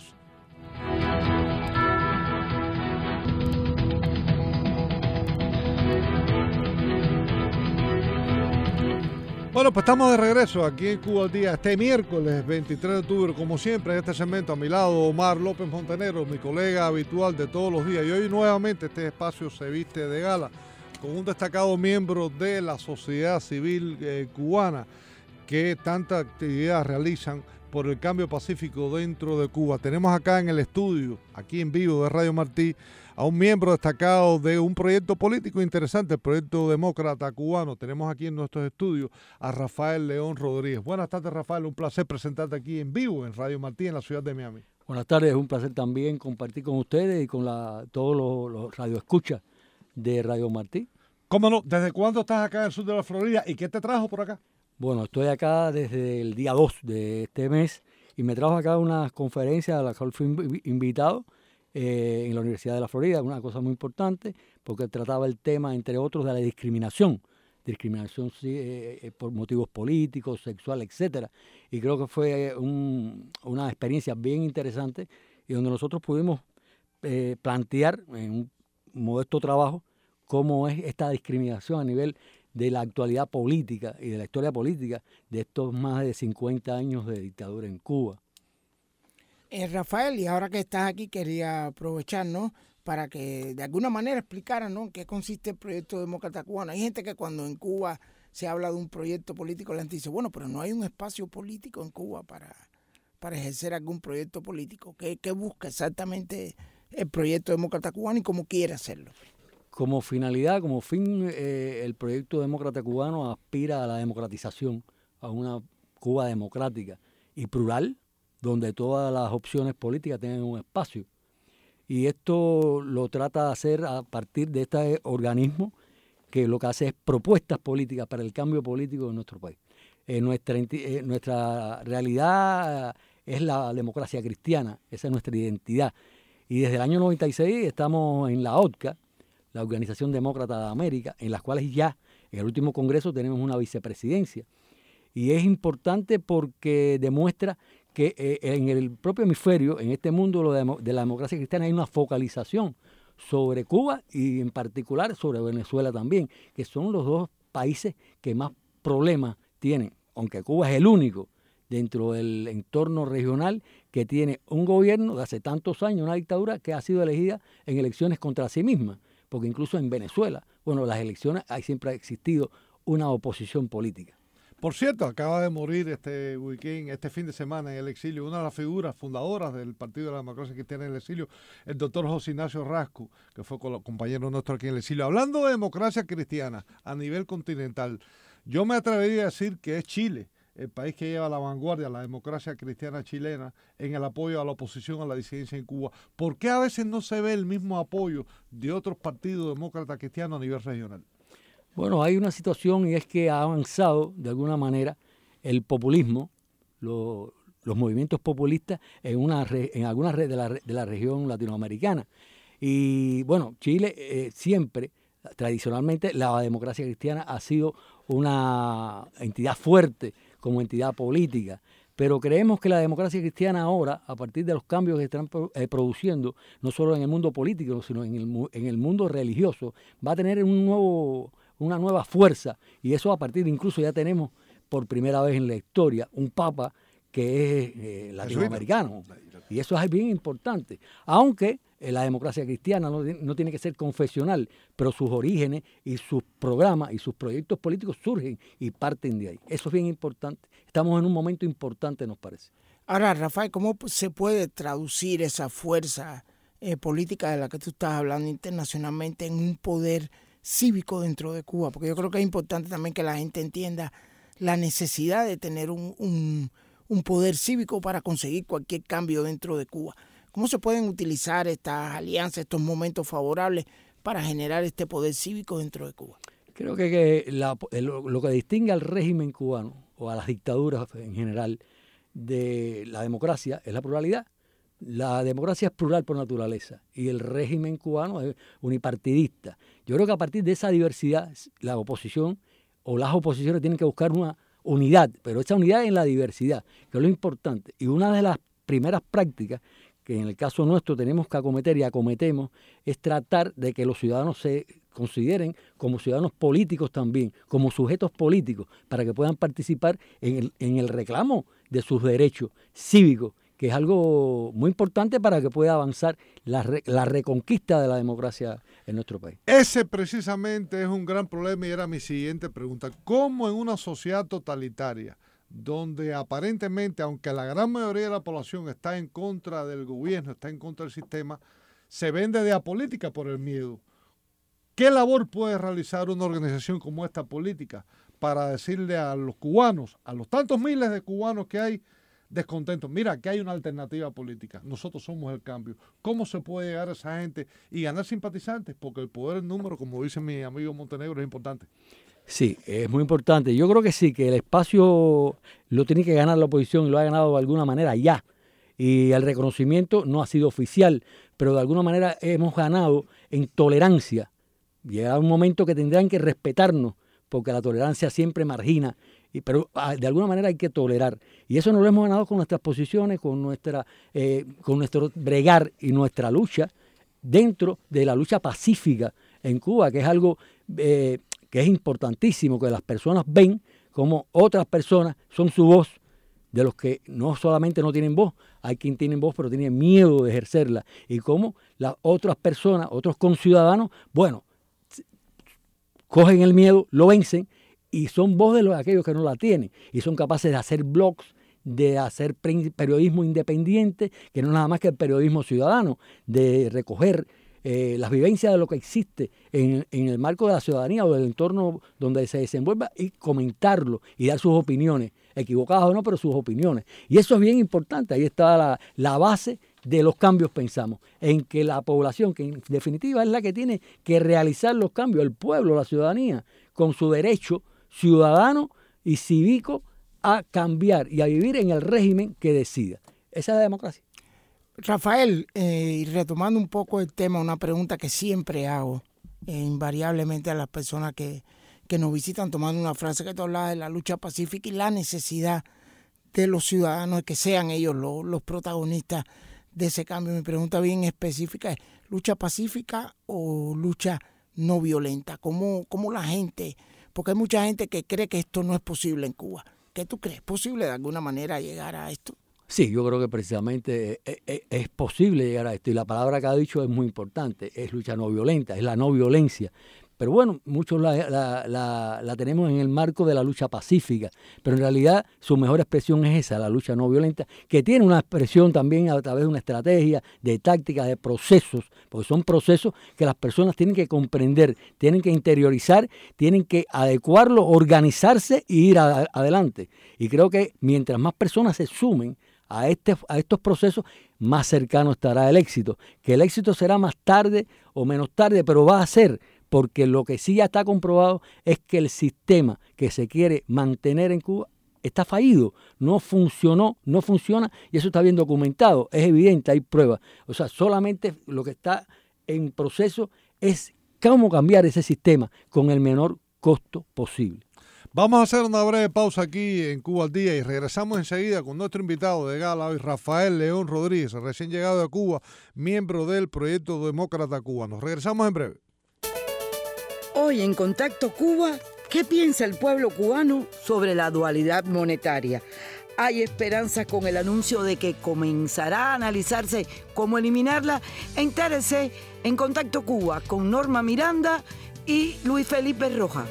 Bueno, pues estamos de regreso aquí en Cuba al Día este miércoles veintitrés de octubre, como siempre en este segmento a mi lado Omar López Montenegro, mi colega habitual de todos los días, y hoy nuevamente este espacio se viste de gala con un destacado miembro de la sociedad civil eh, cubana. que tanta actividad realizan por el cambio pacífico dentro de Cuba. Tenemos acá en el estudio, aquí en vivo de Radio Martí, a un miembro destacado de un proyecto político interesante, el Proyecto Demócrata Cubano. Tenemos aquí en nuestros estudios a Rafael León Rodríguez. Buenas tardes, Rafael, un placer presentarte aquí en vivo en Radio Martí, en la ciudad de Miami. Buenas tardes, es un placer también compartir con ustedes y con la, todos los, los radioescuchas de Radio Martí. ¿Cómo no? ¿Desde cuándo estás acá en el sur de la Florida y qué te trajo por acá? Bueno, estoy acá desde el día dos de este mes y me trajo acá una conferencia a la cual fui invitado eh, en la Universidad de la Florida, una cosa muy importante porque trataba el tema, entre otros, de la discriminación, discriminación eh, por motivos políticos, sexuales, etcétera. Y creo que fue un, una experiencia bien interesante y donde nosotros pudimos eh, plantear en un modesto trabajo cómo es esta discriminación a nivel de la actualidad política y de la historia política de estos más de cincuenta años de dictadura en Cuba. Eh, Rafael, y ahora que estás aquí, quería aprovechar, ¿no?, para que de alguna manera explicara, ¿no?, qué consiste el Proyecto Demócrata Cubano. Hay gente que cuando en Cuba se habla de un proyecto político, la gente dice, bueno, pero no hay un espacio político en Cuba para, para ejercer algún proyecto político. ¿Qué, qué busca exactamente el Proyecto Demócrata Cubano y cómo quiere hacerlo? Como finalidad, como fin, eh, el Proyecto Demócrata Cubano aspira a la democratización, a una Cuba democrática y plural, donde todas las opciones políticas tengan un espacio. Y esto lo trata de hacer a partir de este organismo que lo que hace es propuestas políticas para el cambio político en nuestro país. Eh, nuestra, eh, nuestra realidad es la democracia cristiana, esa es nuestra identidad. Y desde el año noventa y seis estamos en la O D C A, la Organización Demócrata de América, en las cuales ya en el último congreso tenemos una vicepresidencia. Y es importante porque demuestra que eh, en el propio hemisferio, en este mundo lo de, de la democracia cristiana, hay una focalización sobre Cuba y en particular sobre Venezuela también, que son los dos países que más problemas tienen, aunque Cuba es el único dentro del entorno regional que tiene un gobierno de hace tantos años, una dictadura que ha sido elegida en elecciones contra sí misma, porque incluso en Venezuela, bueno, las elecciones, hay siempre ha existido una oposición política. Por cierto, acaba de morir este weekend, este fin de semana en el exilio, una de las figuras fundadoras del Partido de la Democracia Cristiana en el exilio, el doctor José Ignacio Rasco, que fue compañero nuestro aquí en el exilio. Hablando de democracia cristiana a nivel continental, yo me atrevería a decir que es Chile el país que lleva la vanguardia, la democracia cristiana chilena, en el apoyo a la oposición, a la disidencia en Cuba. ¿Por qué a veces no se ve el mismo apoyo de otros partidos demócratas cristianos a nivel regional? Bueno, hay una situación y es que ha avanzado de alguna manera el populismo, lo, los movimientos populistas en, una re, en algunas redes de la, de la región latinoamericana. Y bueno, Chile eh, siempre, tradicionalmente, la democracia cristiana ha sido una entidad fuerte como entidad política, pero creemos que la democracia cristiana ahora, a partir de los cambios que están eh, produciendo, no solo en el mundo político, sino en el, en el mundo religioso, va a tener un nuevo, una nueva fuerza, y eso a partir de incluso ya tenemos por primera vez en la historia un papa que es eh, latinoamericano, y eso es bien importante, aunque eh, la democracia cristiana no, no tiene que ser confesional, pero sus orígenes y sus programas y sus proyectos políticos surgen y parten de ahí. Eso es bien importante. Estamos en un momento importante, nos parece. Ahora, Rafael, ¿cómo se puede traducir esa fuerza eh, política de la que tú estás hablando internacionalmente en un poder cívico dentro de Cuba? Porque yo creo que es importante también que la gente entienda la necesidad de tener un, un, un poder cívico para conseguir cualquier cambio dentro de Cuba. ¿Cómo se pueden utilizar estas alianzas, estos momentos favorables para generar este poder cívico dentro de Cuba? Creo que, que la, lo, lo que distingue al régimen cubano o a las dictaduras en general de la democracia es la pluralidad. La democracia es plural por naturaleza y el régimen cubano es unipartidista. Yo creo que a partir de esa diversidad la oposición o las oposiciones tienen que buscar una unidad, pero esa unidad en la diversidad, que es lo importante. Y una de las primeras prácticas que en el caso nuestro tenemos que acometer y acometemos es tratar de que los ciudadanos se consideren como ciudadanos políticos también, como sujetos políticos, para que puedan participar en el, en el reclamo de sus derechos cívicos, que es algo muy importante para que pueda avanzar la, re, la reconquista de la democracia en nuestro país. Ese precisamente es un gran problema y era mi siguiente pregunta. ¿Cómo en una sociedad totalitaria, donde aparentemente, aunque la gran mayoría de la población está en contra del gobierno, está en contra del sistema, se vende de apolítica por el miedo. ¿Qué labor puede realizar una organización como esta política para decirle a los cubanos, a los tantos miles de cubanos que hay descontentos, mira, que hay una alternativa política, nosotros somos el cambio? ¿Cómo se puede llegar a esa gente y ganar simpatizantes? Porque el poder en número, como dice mi amigo Montenegro, es importante. Sí, es muy importante. Yo creo que sí, que el espacio lo tiene que ganar la oposición y lo ha ganado de alguna manera ya. Y el reconocimiento no ha sido oficial, pero de alguna manera hemos ganado en tolerancia. Llega un momento que tendrán que respetarnos, porque la tolerancia siempre margina, y, pero de alguna manera hay que tolerar. Y eso nos lo hemos ganado con nuestras posiciones, con, nuestra, eh, con nuestro bregar y nuestra lucha dentro de la lucha pacífica en Cuba, que es algo eh, que es importantísimo, que las personas ven como otras personas son su voz, de los que no solamente no tienen voz, hay quien tienen voz pero tienen miedo de ejercerla, y como las otras personas, otros conciudadanos, bueno, cogen el miedo, lo vencen y son voz de los, aquellos que no la tienen, y son capaces de hacer blogs, de hacer periodismo independiente, que no es nada más que el periodismo ciudadano, de recoger eh, las vivencias de lo que existe en, en el marco de la ciudadanía o del entorno donde se desenvuelva, y comentarlo y dar sus opiniones, equivocadas o no, pero sus opiniones. Y eso es bien importante, ahí está la, la base de los cambios, pensamos, en que la población, que en definitiva es la que tiene que realizar los cambios, el pueblo, la ciudadanía, con su derecho ciudadano y cívico a cambiar y a vivir en el régimen que decida. Esa es la democracia. Rafael, eh, y retomando un poco el tema, una pregunta que siempre hago, eh, invariablemente a las personas que, que nos visitan, tomando una frase que tú hablabas de la lucha pacífica y la necesidad de los ciudadanos de que sean ellos los, los protagonistas de ese cambio. Mi pregunta bien específica es, ¿lucha pacífica o lucha no violenta? ¿Cómo, cómo la gente, porque hay mucha gente que cree que esto no es posible en Cuba? ¿Qué tú crees? ¿Es posible de alguna manera llegar a esto? Sí, yo creo que precisamente es, es, es posible llegar a esto, y la palabra que ha dicho es muy importante, es lucha no violenta, es la no violencia. Pero bueno, muchos la, la, la, la tenemos en el marco de la lucha pacífica, pero en realidad su mejor expresión es esa, la lucha no violenta, que tiene una expresión también a través de una estrategia, de tácticas, de procesos, porque son procesos que las personas tienen que comprender, tienen que interiorizar, tienen que adecuarlo, organizarse y ir a, adelante. Y creo que mientras más personas se sumen a, este, a estos procesos, más cercano estará el éxito. Que el éxito será más tarde o menos tarde, pero va a ser, porque lo que sí ya está comprobado es que el sistema que se quiere mantener en Cuba está fallido, no funcionó, no funciona, y eso está bien documentado, es evidente, hay pruebas. O sea, solamente lo que está en proceso es cómo cambiar ese sistema con el menor costo posible. Vamos a hacer una breve pausa aquí en Cuba al Día y regresamos enseguida con nuestro invitado de gala hoy, Rafael León Rodríguez, recién llegado de Cuba, miembro del Proyecto Demócrata Cubano. Regresamos en breve. Hoy en Contacto Cuba, ¿qué piensa el pueblo cubano sobre la dualidad monetaria? ¿Hay esperanza con el anuncio de que comenzará a analizarse cómo eliminarla? Entérese en Contacto Cuba con Norma Miranda y Luis Felipe Rojas.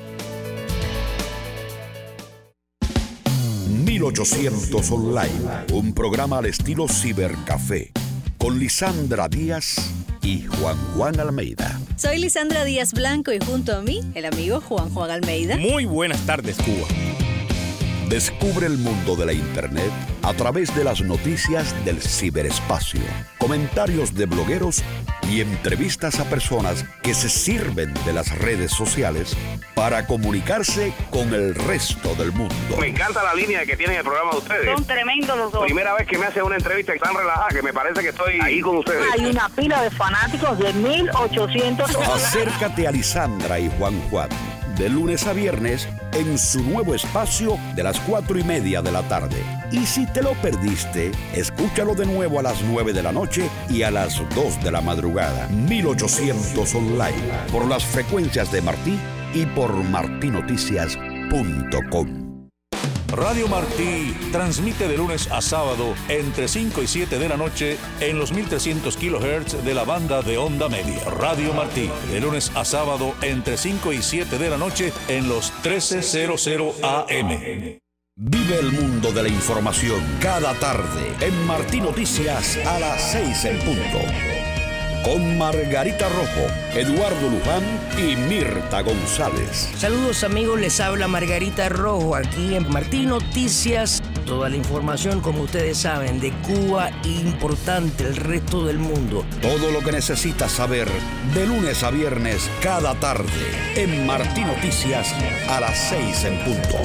mil ochocientos Online, un programa al estilo cibercafé, con Lisandra Díaz y Juan Juan Almeida. Soy Lisandra Díaz Blanco y junto a mí, el amigo Juan Juan Almeida. Muy buenas tardes, Cuba. Descubre el mundo de la Internet a través de las noticias del ciberespacio, comentarios de blogueros y entrevistas a personas que se sirven de las redes sociales para comunicarse con el resto del mundo. Me encanta la línea que tienen el programa de ustedes. Son tremendos los dos. Primera vez que me hacen una entrevista tan relajada que me parece que estoy ahí con ustedes. Hay una pila de fanáticos de mil ochocientos. Acércate a Lisandra y Juan Juan de lunes a viernes en su nuevo espacio de las cuatro y media de la tarde. Y si te lo perdiste, escúchalo de nuevo a las nueve de la noche y a las dos de la madrugada. mil ochocientos Online, por las frecuencias de Martí y por martí noticias punto com. Radio Martí transmite de lunes a sábado entre cinco y siete de la noche en los mil trescientos kilohertz de la banda de onda media. Radio Martí, de lunes a sábado entre cinco y siete de la noche en los trece cero cero A M. Vive el mundo de la información cada tarde en Martí Noticias a las seis en punto. Con Margarita Rojo, Eduardo Luján y Mirta González. Saludos amigos, les habla Margarita Rojo aquí en Martí Noticias. Toda la información, como ustedes saben, de Cuba importante el resto del mundo. Todo lo que necesitas saber de lunes a viernes cada tarde en Martí Noticias a las seis en punto.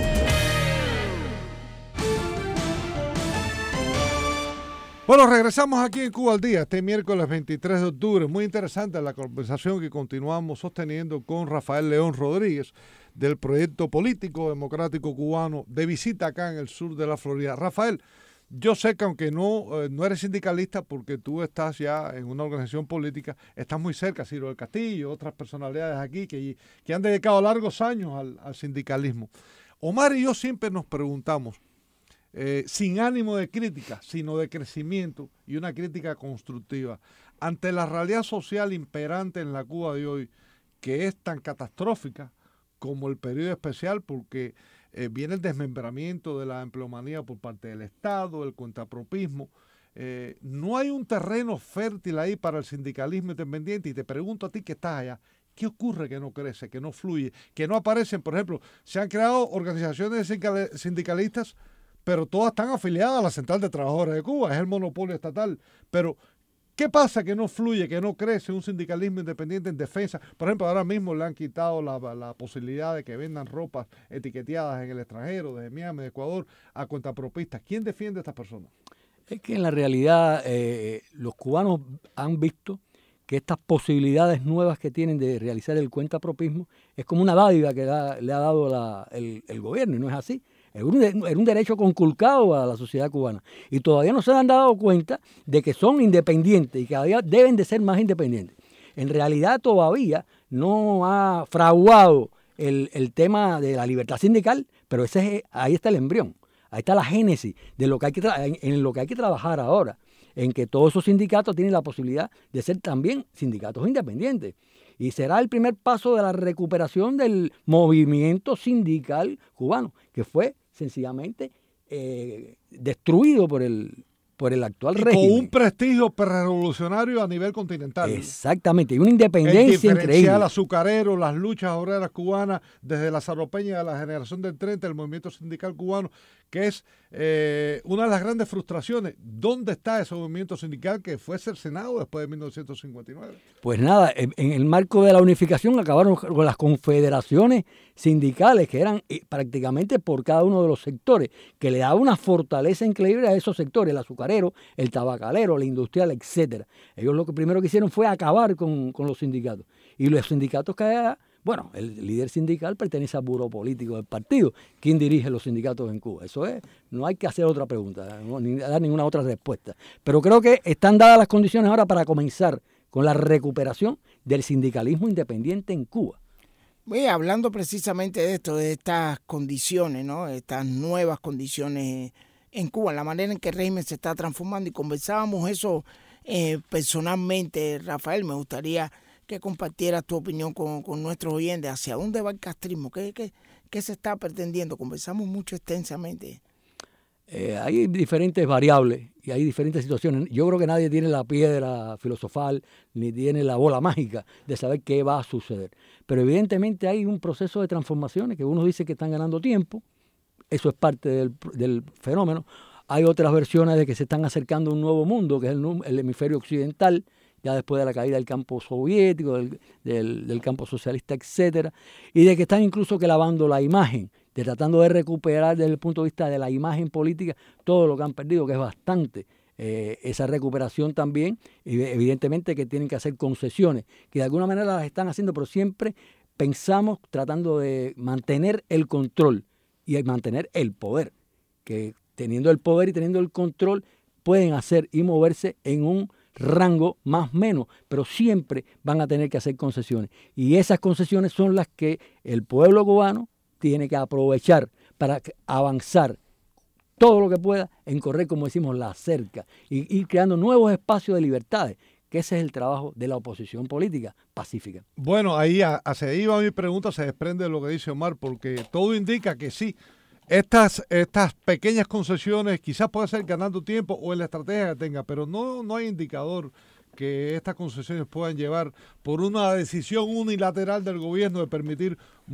Bueno, regresamos aquí en Cuba al Día, este miércoles veintitrés de octubre. Muy interesante la conversación que continuamos sosteniendo con Rafael León Rodríguez del Proyecto Político Democrático Cubano, de visita acá en el sur de la Florida. Rafael, yo sé que aunque no, eh, no eres sindicalista, porque tú estás ya en una organización política, estás muy cerca, Ciro del Castillo, otras personalidades aquí que, que han dedicado largos años al, al sindicalismo. Omar y yo siempre nos preguntamos, Eh, sin ánimo de crítica, sino de crecimiento y una crítica constructiva, ante la realidad social imperante en la Cuba de hoy, que es tan catastrófica como el periodo especial, porque eh, viene el desmembramiento de la empleomanía por parte del Estado, el cuentapropismo. Eh, no hay un terreno fértil ahí para el sindicalismo independiente, y te pregunto a ti que estás allá, ¿qué ocurre que no crece, que no fluye, que no aparecen? Por ejemplo, se han creado organizaciones sindicalistas, pero todas están afiliadas a la Central de Trabajadores de Cuba, es el monopolio estatal. Pero, ¿qué pasa que no fluye, que no crece un sindicalismo independiente en defensa? Por ejemplo, ahora mismo le han quitado la, la posibilidad de que vendan ropas etiqueteadas en el extranjero, desde Miami, de Ecuador, a cuentapropistas. ¿Quién defiende a estas personas? Es que en la realidad eh, los cubanos han visto que estas posibilidades nuevas que tienen de realizar el cuentapropismo es como una dádiva que da, le ha dado la, el, el gobierno, y no es así. Era un, era un derecho conculcado a la sociedad cubana. Y todavía no se han dado cuenta de que son independientes y que todavía deben de ser más independientes. En realidad todavía no ha fraguado el, el tema de la libertad sindical, pero ese es, ahí está el embrión. Ahí está la génesis de lo que hay que tra- en, en lo que hay que trabajar ahora, en que todos esos sindicatos tienen la posibilidad de ser también sindicatos independientes. Y será el primer paso de la recuperación del movimiento sindical cubano, que fue sencillamente eh, destruido por el, por el actual y régimen. Con un prestigio prerevolucionario a nivel continental. Exactamente, y una independencia increíble. El azucarero, las luchas obreras cubanas, desde la zarropeña de la generación del treinta, el movimiento sindical cubano, que es eh, una de las grandes frustraciones. ¿Dónde está ese movimiento sindical que fue cercenado después de mil novecientos cincuenta y nueve? Pues nada, en, en el marco de la unificación acabaron con las confederaciones sindicales, que eran eh, prácticamente por cada uno de los sectores, que le daba una fortaleza increíble a esos sectores, el azucarero, el tabacalero, la industrial, etcétera. Ellos lo que primero que hicieron fue acabar con, con los sindicatos. Y los sindicatos que hay, bueno, el líder sindical pertenece al buró político del partido. ¿Quién dirige los sindicatos en Cuba? Eso es, no hay que hacer otra pregunta, no, ni dar ninguna otra respuesta. Pero creo que están dadas las condiciones ahora para comenzar con la recuperación del sindicalismo independiente en Cuba. Voy hablando precisamente de esto, de estas condiciones, ¿no? Estas nuevas condiciones en Cuba, la manera en que el régimen se está transformando, y conversábamos eso eh, personalmente. Rafael, me gustaría que compartieras tu opinión con, con nuestros oyentes. ¿Hacia dónde va el castrismo? ¿Qué, qué, qué se está pretendiendo? Conversamos mucho extensamente. Eh, hay diferentes variables y hay diferentes situaciones. Yo creo que nadie tiene la piedra filosofal ni tiene la bola mágica de saber qué va a suceder. Pero evidentemente hay un proceso de transformaciones que uno dice que están ganando tiempo. Eso es parte del, del fenómeno. Hay otras versiones de que se están acercando a un nuevo mundo, que es el, el hemisferio occidental, ya después de la caída del campo soviético, del, del, del campo socialista, etcétera, y de que están incluso que lavando la imagen, de tratando de recuperar desde el punto de vista de la imagen política todo lo que han perdido, que es bastante. Eh, esa recuperación también, y evidentemente que tienen que hacer concesiones, que de alguna manera las están haciendo, pero siempre pensamos tratando de mantener el control y mantener el poder, que teniendo el poder y teniendo el control pueden hacer y moverse en un rango más o menos, pero siempre van a tener que hacer concesiones. Y esas concesiones son las que el pueblo cubano tiene que aprovechar para avanzar todo lo que pueda en correr, como decimos, la cerca, y ir creando nuevos espacios de libertades, que ese es el trabajo de la oposición política pacífica. Bueno, ahí hacia ahí va mi pregunta, se desprende de lo que dice Omar, porque todo indica que sí, estas, estas pequeñas concesiones quizás puede ser ganando tiempo o en la estrategia que tenga, pero no, no hay indicador que estas concesiones puedan llevar por una decisión unilateral del gobierno de permitir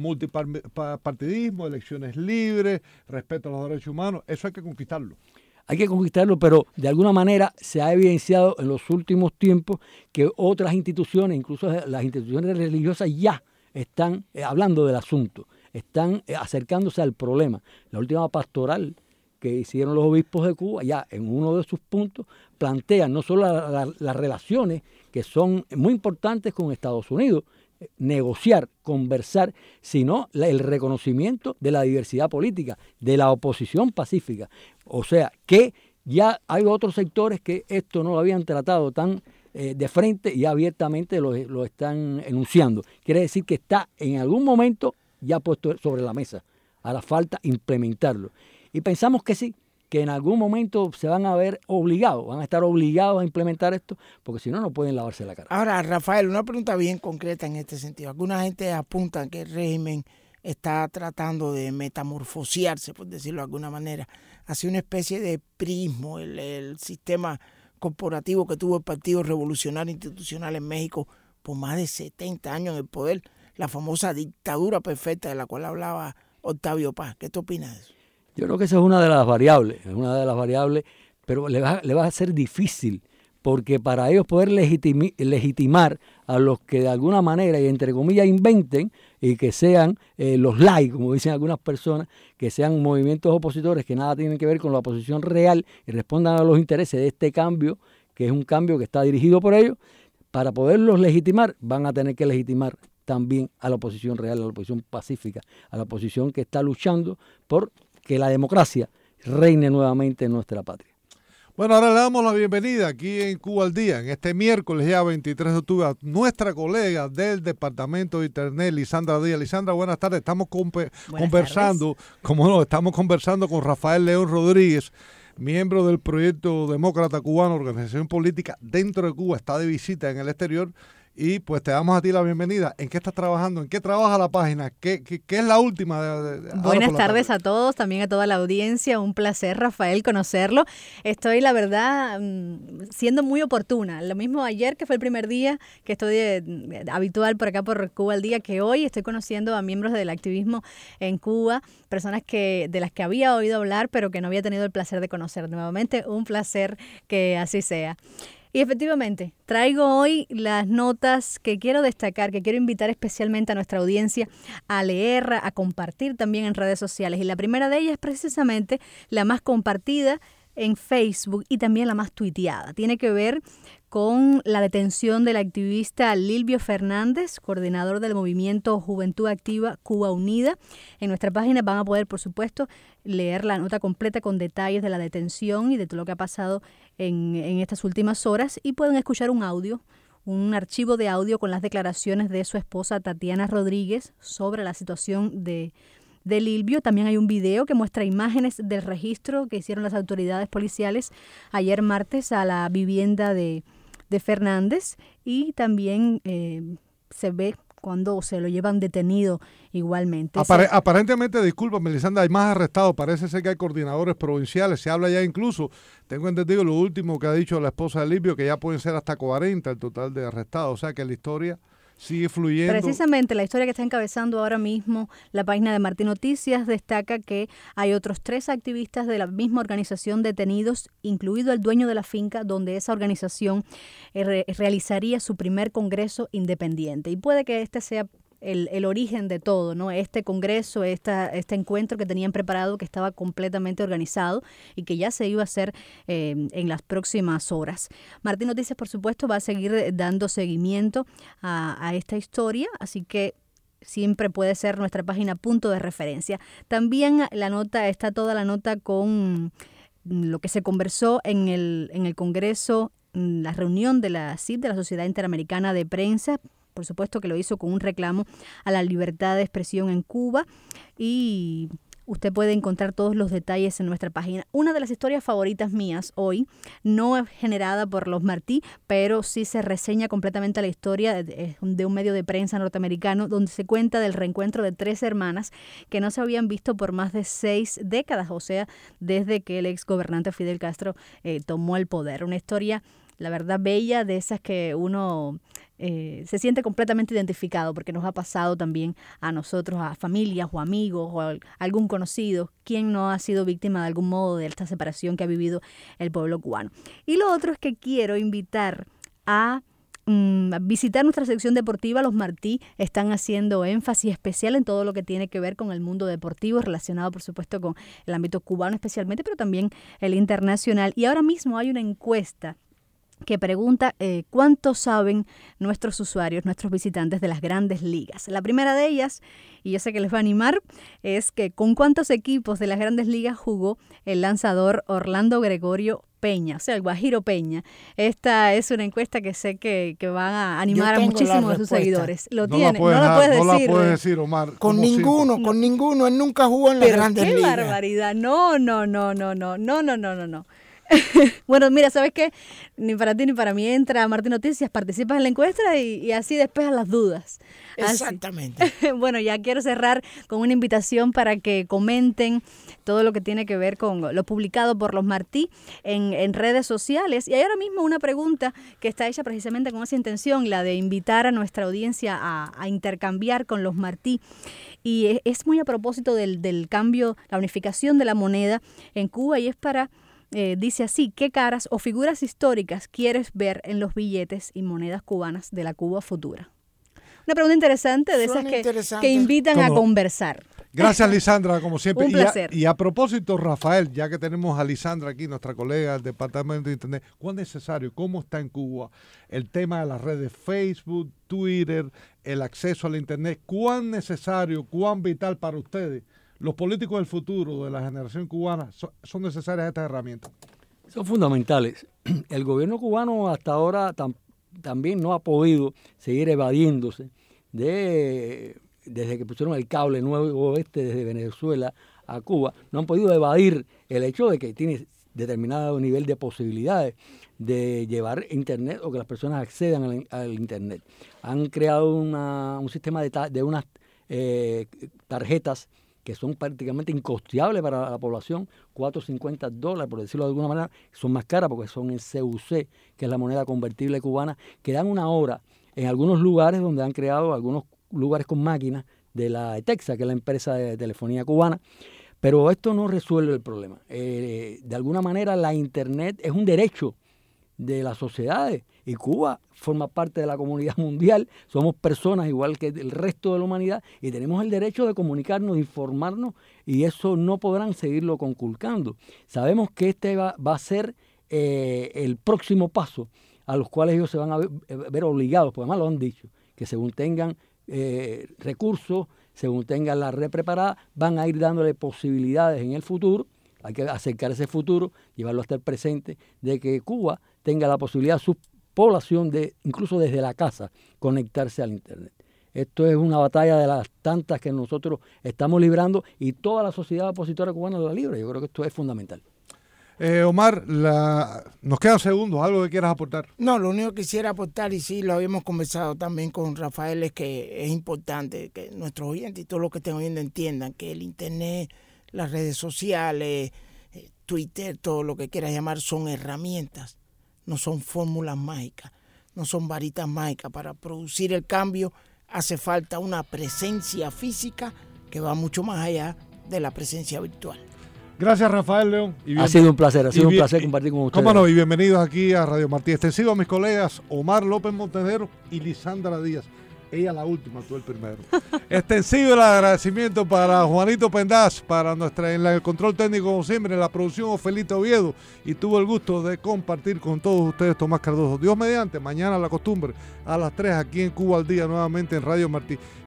multipartidismo, elecciones libres, respeto a los derechos humanos. Eso hay que conquistarlo. Hay que conquistarlo, pero de alguna manera se ha evidenciado en los últimos tiempos que otras instituciones, incluso las instituciones religiosas, ya están eh, hablando del asunto, están eh, acercándose al problema. La última pastoral que hicieron los obispos de Cuba, ya en uno de sus puntos, plantean no solo la, la, las relaciones que son muy importantes con Estados Unidos, eh, negociar, conversar, sino la, el reconocimiento de la diversidad política, de la oposición pacífica. O sea, que ya hay otros sectores que esto no lo habían tratado tan eh, de frente y abiertamente lo, lo están enunciando. Quiere decir que está en algún momento ya puesto sobre la mesa. Hará falta implementarlo. Y pensamos que sí, que en algún momento se van a ver obligados, van a estar obligados a implementar esto, porque si no, no pueden lavarse la cara. Ahora, Rafael, una pregunta bien concreta en este sentido. Alguna gente apunta que el régimen está tratando de metamorfosearse, por decirlo de alguna manera, hacia una especie de prismo, el, el sistema corporativo que tuvo el Partido Revolucionario Institucional en México por más de setenta años en el poder, la famosa dictadura perfecta de la cual hablaba Octavio Paz. ¿Qué te opinas de eso? Yo creo que esa es una de las variables, es una de las variables, pero le va, le va a ser difícil, porque para ellos poder legitimi, legitimar a los que de alguna manera y entre comillas inventen y que sean eh, los light, como dicen algunas personas, que sean movimientos opositores que nada tienen que ver con la oposición real y respondan a los intereses de este cambio, que es un cambio que está dirigido por ellos, para poderlos legitimar van a tener que legitimar también a la oposición real, a la oposición pacífica, a la oposición que está luchando por que la democracia reine nuevamente en nuestra patria. Bueno, ahora le damos la bienvenida aquí en Cuba al Día, en este miércoles ya veintitrés de octubre, a nuestra colega del Departamento de Internet, Lisandra Díaz. Lisandra, buenas tardes. Estamos buenas conversando, tardes. como no, estamos conversando con Rafael León Rodríguez, miembro del Proyecto Demócrata Cubano, organización política dentro de Cuba, está de visita en el exterior. Y pues te damos a ti la bienvenida. ¿En qué estás trabajando? ¿En qué trabaja la página? ¿Qué, qué, qué es la última? De, de, Buenas tardes tarde. a todos, también a toda la audiencia. Un placer, Rafael, conocerlo. Estoy, la verdad, siendo muy oportuna. Lo mismo ayer, que fue el primer día que estoy de, habitual por acá por Cuba al Día, que hoy estoy conociendo a miembros del activismo en Cuba, personas que de las que había oído hablar, pero que no había tenido el placer de conocer. Nuevamente, un placer que así sea. Y efectivamente, traigo hoy las notas que quiero destacar, que quiero invitar especialmente a nuestra audiencia a leer, a compartir también en redes sociales. Y la primera de ellas es precisamente la más compartida en Facebook y también la más tuiteada. Tiene que ver con la detención del activista Lilvio Fernández, coordinador del movimiento Juventud Activa Cuba Unida. En nuestra página van a poder, por supuesto, leer la nota completa con detalles de la detención y de todo lo que ha pasado en, en estas últimas horas, y pueden escuchar un audio, un archivo de audio con las declaraciones de su esposa Tatiana Rodríguez sobre la situación de de Lilvio. También hay un video que muestra imágenes del registro que hicieron las autoridades policiales ayer martes a la vivienda de, de Fernández, y también eh, se ve cuando se lo llevan detenido igualmente. Apare- aparentemente, disculpa, Melisandra, hay más arrestados. Parece ser que hay coordinadores provinciales. Se habla ya incluso, tengo entendido lo último que ha dicho la esposa de Lilvio, que ya pueden ser hasta cuarenta el total de arrestados. O sea que la historia sigue fluyendo. Precisamente la historia que está encabezando ahora mismo la página de Martín Noticias destaca que hay otros tres activistas de la misma organización detenidos, incluido el dueño de la finca donde esa organización re- realizaría su primer congreso independiente. Y puede que este sea el, el origen de todo, ¿no? Este congreso, esta, este encuentro que tenían preparado, que estaba completamente organizado y que ya se iba a hacer eh, en las próximas horas. Martín Noticias, por supuesto, va a seguir dando seguimiento a, a esta historia, así que siempre puede ser nuestra página punto de referencia. También la nota, está toda la nota con lo que se conversó en el, en el Congreso, la reunión de la C I P, de la Sociedad Interamericana de Prensa. Por supuesto que lo hizo con un reclamo a la libertad de expresión en Cuba, y Usted puede encontrar todos los detalles en nuestra página. Una de las historias favoritas mías hoy, no es generada por los Martí, pero sí se reseña completamente la historia de, de un medio de prensa norteamericano donde se cuenta del reencuentro de tres hermanas que no se habían visto por más de seis décadas, o sea, desde que el ex gobernante Fidel Castro eh, tomó el poder. Una historia, la verdad, bella, de esas que uno eh, se siente completamente identificado, porque nos ha pasado también a nosotros, a familias o amigos o a algún conocido, quien no ha sido víctima de algún modo de esta separación que ha vivido el pueblo cubano. Y lo otro es que quiero invitar a mm, visitar nuestra sección deportiva. Los Martí están haciendo énfasis especial en todo lo que tiene que ver con el mundo deportivo, relacionado por supuesto con el ámbito cubano especialmente, pero también el internacional. Y ahora mismo hay una encuesta que pregunta eh, cuánto saben nuestros usuarios, nuestros visitantes de las grandes ligas. La primera de ellas, y yo sé que les va a animar, es que con cuántos equipos de las grandes ligas jugó el lanzador Orlando Gregorio Peña, o sea, el Guajiro Peña. Esta es una encuesta que sé que, que va a animar a muchísimos de sus seguidores. Lo no tiene, la puedes, no la puedes no decir. la puedes decir, Omar. Con ninguno, siempre? con ninguno. Él nunca jugó en las Pero grandes qué ligas. ¡Qué barbaridad! No, no, no, no, no, no, no, no, no, no. Bueno, mira, ¿sabes qué? Ni para ti ni para mí. Entra a Martín Noticias, participas en la encuesta y, y así despejas las dudas. Exactamente. Así. Bueno, ya quiero cerrar con una invitación para que comenten todo lo que tiene que ver con lo publicado por los Martí en, en redes sociales. Y hay ahora mismo una pregunta que está hecha precisamente con esa intención, la de invitar a nuestra audiencia a, a intercambiar con los Martí. Y es, es muy a propósito del, del cambio, la unificación de la moneda en Cuba, y es para... Eh, dice así: ¿qué caras o figuras históricas quieres ver en los billetes y monedas cubanas de la Cuba futura? Una pregunta interesante, de Suena esas que, que invitan ¿Cómo? a conversar. Gracias, Lisandra, como siempre. Un placer. Y a, y a propósito, Rafael, ya que tenemos a Lisandra aquí, nuestra colega del Departamento de Internet, ¿cuán necesario, cómo está en Cuba el tema de las redes Facebook, Twitter, el acceso al Internet? ¿Cuán necesario, cuán vital para ustedes, los políticos del futuro de la generación cubana, son, son necesarias estas herramientas? Son fundamentales. El gobierno cubano hasta ahora tam, también no ha podido seguir evadiéndose de, desde que pusieron el cable nuevo oeste desde Venezuela a Cuba, no han podido evadir el hecho de que tiene determinado nivel de posibilidades de llevar Internet o que las personas accedan al, al Internet. Han creado una, un sistema de, ta, de unas eh, tarjetas que son prácticamente incosteables para la población, cuatro cincuenta dólares, por decirlo de alguna manera, son más caras porque son en C U C, que es la moneda convertible cubana, que dan una hora en algunos lugares donde han creado algunos lugares con máquinas de la ETEXA, que es la empresa de telefonía cubana, pero esto no resuelve el problema. Eh, de alguna manera la Internet es un derecho de las sociedades y Cuba forma parte de la comunidad mundial, somos personas igual que el resto de la humanidad y tenemos el derecho de comunicarnos, de informarnos, y eso no podrán seguirlo conculcando. Sabemos que este va, va a ser eh, el próximo paso a los cuales ellos se van a ver, ver obligados, porque además lo han dicho, que según tengan eh, recursos, según tengan la red preparada, van a ir dándole posibilidades en el futuro. Hay que acercar ese futuro, llevarlo hasta el presente, de que Cuba tenga la posibilidad, su población, de incluso desde la casa, conectarse al Internet. Esto es una batalla de las tantas que nosotros estamos librando y toda la sociedad opositora cubana la libra. Yo creo que esto es fundamental. Eh, Omar, la... nos quedan segundos, ¿algo que quieras aportar? No, lo único que quisiera aportar, y sí, lo habíamos conversado también con Rafael, es que es importante que nuestros oyentes y todos los que estén oyendo entiendan que el Internet, las redes sociales, Twitter, todo lo que quieras llamar, son herramientas, no son fórmulas mágicas, no son varitas mágicas. Para producir el cambio hace falta una presencia física que va mucho más allá de la presencia virtual. Gracias, Rafael León. Y bien, ha sido un placer, ha sido bien, un placer compartir con ustedes. Cómo no, y bienvenidos aquí a Radio Martí. Extensivo a mis colegas Omar López Montenegro y Lisandra Díaz. Ella la última, tú el primero. Extensivo el agradecimiento para Juanito Pendaz, para nuestra en el control técnico, como siempre, en la producción Ofelito Oviedo, y tuvo el gusto de compartir con todos ustedes Tomás Cardoso. Dios mediante, mañana la costumbre, a las tres aquí en Cuba al Día, nuevamente en Radio Martí.